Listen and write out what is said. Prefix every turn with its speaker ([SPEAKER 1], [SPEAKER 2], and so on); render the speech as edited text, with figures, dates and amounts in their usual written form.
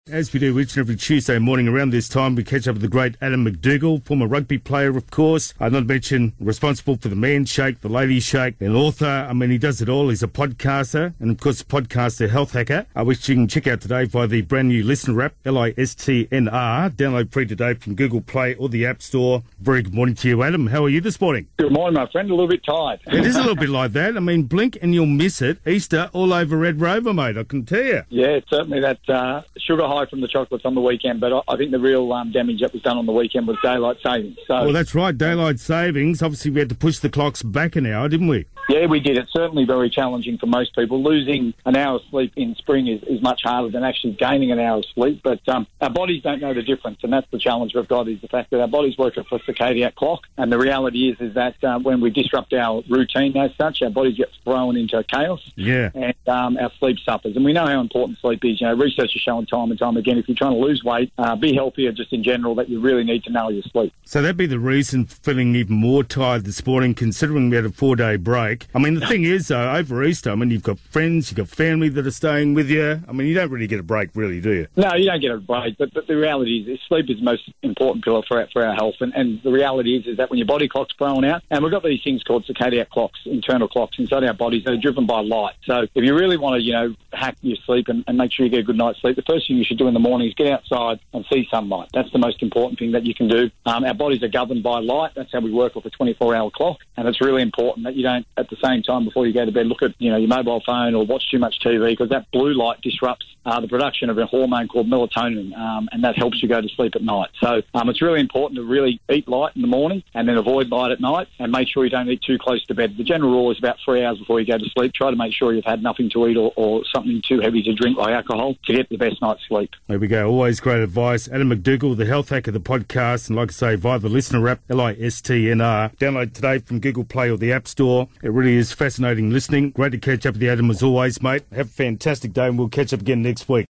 [SPEAKER 1] As we do each and every Tuesday morning around this time, we catch up with the great Adam McDougall, former rugby player, of course. Not to mention responsible for the Man Shake, the Lady Shake, an author. I mean, he does it all. He's a podcaster and, of course, a podcaster health hacker, which you can check out today via the brand new Listener app, LISTNR. Download free today from Google Play or the App Store. Very good morning to you, Adam. How are you this morning?
[SPEAKER 2] Good morning, my friend. A little bit tired.
[SPEAKER 1] It is a little bit like that. I mean, blink and you'll miss it. Easter all over Red Rover, mate, I can tell you.
[SPEAKER 2] Yeah, it's certainly that sugar high from the chocolates on the weekend, but I think the real damage that was done on the weekend was daylight savings. So,
[SPEAKER 1] well, that's right, daylight savings. Obviously, we had to push the clocks back an hour, didn't we?
[SPEAKER 2] Yeah, we did. It's certainly very challenging for most people. Losing an hour of sleep in spring is much harder than actually gaining an hour of sleep, but our bodies don't know the difference, and that's the challenge we've got, is the fact that our bodies work off a circadian clock, and the reality is that when we disrupt our routine as such, our bodies get thrown into chaos, and our sleep suffers. And we know how important sleep is. You know, research has shown time and time again, if you're trying to lose weight, be healthier just in general, that you really need to nail your sleep.
[SPEAKER 1] So that'd be the reason for feeling even more tired this morning, considering we had a 4-day break. I mean, the thing is, though, over Easter, I mean, you've got friends, you've got family that are staying with you. I mean, you don't really get a break, really, do you?
[SPEAKER 2] No, you don't get a break, but the reality is sleep is the most important pillar for our health, and the reality is that when your body clock's thrown out, and we've got these things called circadian clocks, internal clocks inside our bodies that are driven by light. So if you really want to, hack your sleep and make sure you get a good night's sleep, the first thing you should do in the morning is get outside and see sunlight. That's the most important thing that you can do. Our bodies are governed by light. That's how we work off a 24-hour clock, and it's really important that you don't, at the same time before you go to bed, look at your mobile phone or watch too much TV, because that blue light disrupts the production of a hormone called melatonin, and that helps you go to sleep at night. So it's really important to really eat light in the morning and then avoid light at night, and make sure you don't eat too close to bed. The general rule is about 3 hours before you go to sleep. Try to make sure you've had nothing to eat or something too heavy to drink like alcohol to get the best night's sleep.
[SPEAKER 1] There we go. Always great advice. Adam McDougall, the health hacker, the podcast, and like I say, via the Listener app, LISTNR. Download today from Google Play or the App Store. It really is fascinating listening. Great to catch up with you, Adam, as always, mate. Have a fantastic day, and we'll catch up again next week.